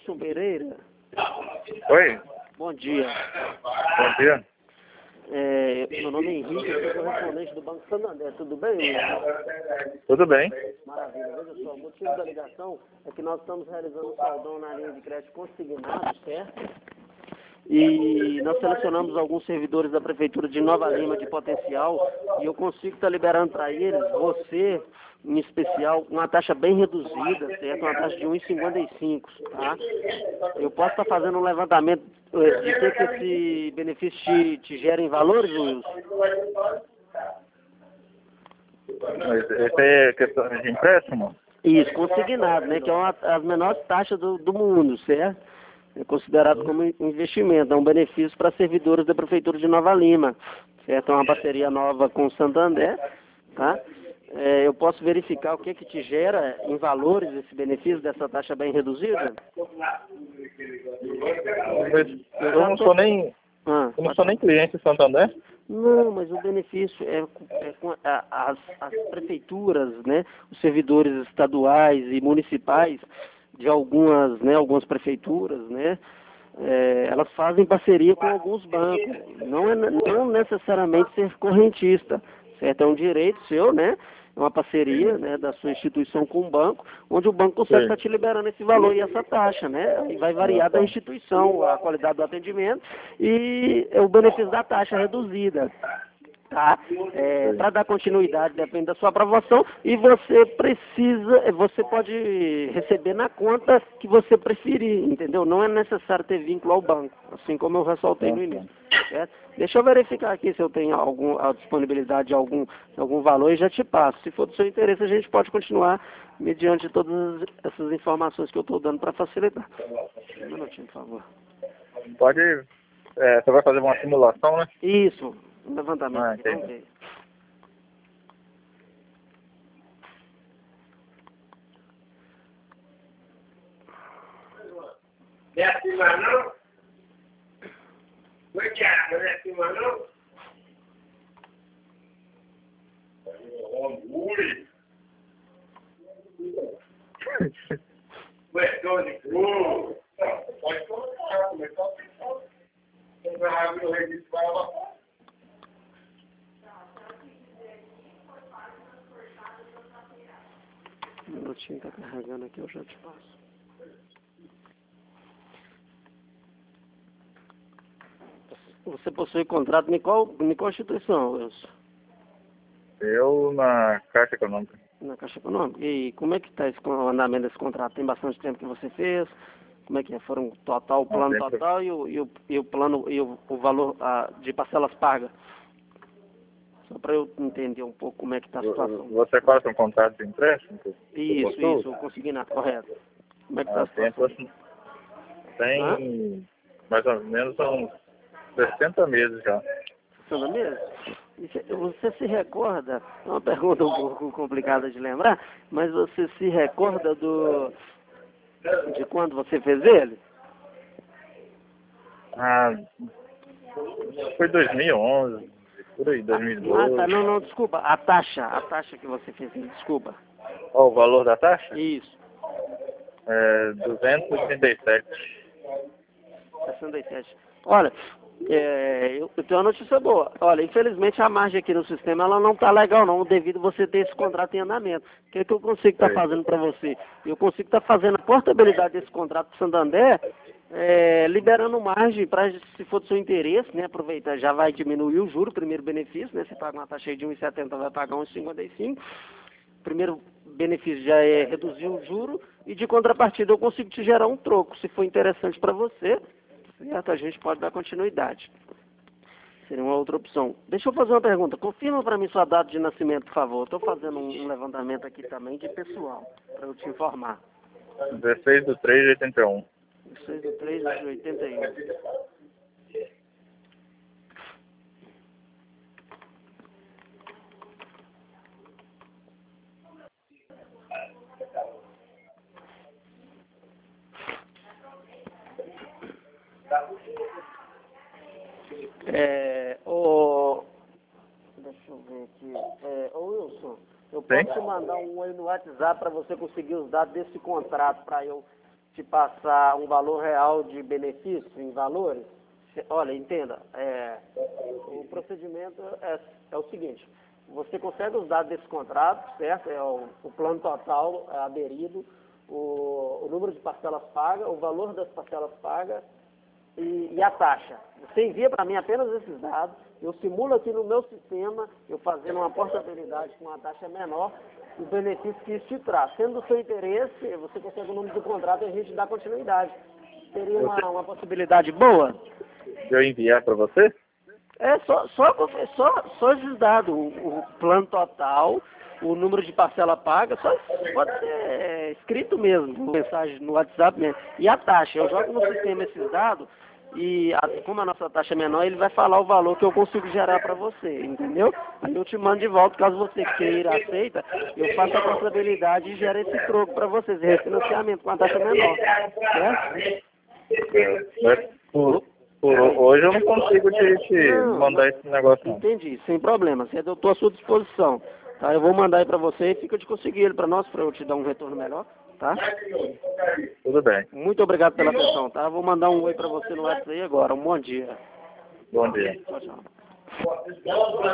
Wilson Pereira. Oi, Bom dia. bom dia. Meu nome é Henrique, eu sou correspondente do Banco Santander. Tudo bem, Wilson? Tudo bem? Maravilha. Veja só, o motivo da ligação é que nós estamos realizando um saldão na linha de crédito consignado, certo? E nós selecionamos alguns servidores da Prefeitura de Nova Lima de potencial e eu consigo estar liberando para eles, você em especial, uma taxa bem reduzida, certo? Uma taxa de 1,55, tá? Eu posso estar fazendo um levantamento de que esse benefício te gera em valores, Wilson? Mas esse é questão de empréstimo? Isso, consignado, né? Que é uma das menores taxas do mundo, certo? É considerado como investimento, é um benefício para servidores da Prefeitura de Nova Lima, certo? É uma parceria nova com o Santander, tá? Eu posso verificar o que te gera em valores esse benefício dessa taxa bem reduzida? Eu não sou nem, eu não sou nem cliente do Santander. Não, mas o benefício é com as prefeituras, né? Os servidores estaduais e municipais de algumas prefeituras, né? Elas fazem parceria com alguns bancos. Não necessariamente ser correntista, certo? É um direito seu, né? É uma parceria, né, da sua instituição com o banco, onde o banco consegue estar te liberando esse valor e essa taxa, né? E vai variar da instituição, a qualidade do atendimento e o benefício da taxa reduzida. Tá? Para dar continuidade, depende da sua aprovação, e você pode receber na conta que você preferir, entendeu? Não é necessário ter vínculo ao banco, assim como eu ressaltei no início. Certo? Deixa eu verificar aqui se eu tenho a disponibilidade de algum valor e já te passo. Se for do seu interesse, a gente pode continuar mediante todas essas informações que eu estou dando para facilitar. Um minutinho, por favor. Pode, você vai fazer uma simulação, né? Isso. Um levantamento aqui, entendi. vamos ver. Não é acima não? Como é que é? Não é acima não? Ué, Tony Cruz. Pode colocar, começar a pensar. Você vai abrir o registro para ela. Um minutinho, tá carregando aqui, eu já te passo. Você possui contrato em qual instituição, Wilson? Eu na Caixa Econômica. Na Caixa Econômica. E como é que está o andamento desse contrato? Tem bastante tempo que você fez? Como é que é? Foram o plano total e o plano e o valor de parcelas pagas? Só para eu entender um pouco como é que está a situação. Você passa um contrato de empréstimo? Isso, consignado, correto. Como é que está a situação? Tem mais ou menos uns 60 meses já. 60 meses? Você se recorda, é uma pergunta um pouco complicada de lembrar, mas você se recorda de quando você fez ele? Foi 2011, por aí, 2012. Tá, não, desculpa, a taxa que você fez ele, desculpa. O valor da taxa? Isso. 237. 67. Olha, eu tenho uma notícia boa. Olha, infelizmente a margem aqui no sistema ela não está legal não, devido a você ter esse contrato em andamento. O que eu consigo estar fazendo para você? Eu consigo estar fazendo a portabilidade desse contrato para Santander, liberando margem para, se for do seu interesse, né, aproveitar, já vai diminuir o juro, primeiro benefício, né, você paga uma taxa de 1,70, vai pagar 1,55. Primeiro benefício já é reduzir o juro e de contrapartida eu consigo te gerar um troco, se for interessante para você. Certo, a gente pode dar continuidade. Seria uma outra opção. Deixa eu fazer uma pergunta. Confirma para mim sua data de nascimento, por favor. Estou fazendo um levantamento aqui também de pessoal, para eu te informar. 16/3/81. 16/3/81. Deixa eu ver aqui. Wilson, eu posso te mandar um oi no WhatsApp para você conseguir os dados desse contrato para eu te passar um valor real de benefício em valores, olha, entenda, o procedimento é o seguinte, você consegue os dados desse contrato, certo? É o plano total aderido, o número de parcelas pagas, o valor das parcelas pagas e a taxa. Você envia para mim apenas esses dados, eu simulo aqui no meu sistema, eu fazendo uma portabilidade com uma taxa menor, o benefício que isso te traz. Sendo do seu interesse, você consegue o número do contrato e a gente dá continuidade. Seria uma possibilidade boa? De eu enviar para você? Só esses dados, o plano total, o número de parcela paga, só pode ser escrito mesmo, mensagem no WhatsApp mesmo. E a taxa, eu jogo no sistema esses dados e como a nossa taxa é menor, ele vai falar o valor que eu consigo gerar para você, entendeu? Aí eu te mando de volta, caso você queira, aceita, eu faço a possibilidade e gero esse troco para vocês, refinanciamento com a taxa menor, certo? Por hoje eu não consigo te mandar esse negócio não. Entendi, sem problema, eu estou à sua disposição. Tá, eu vou mandar aí para você e fica de conseguir ele para nós, para eu te dar um retorno melhor, tá? Tudo bem. Muito obrigado pela atenção, tá? Vou mandar um oi para você no WhatsApp aí agora. Um bom dia. Bom dia. Tchau, tchau.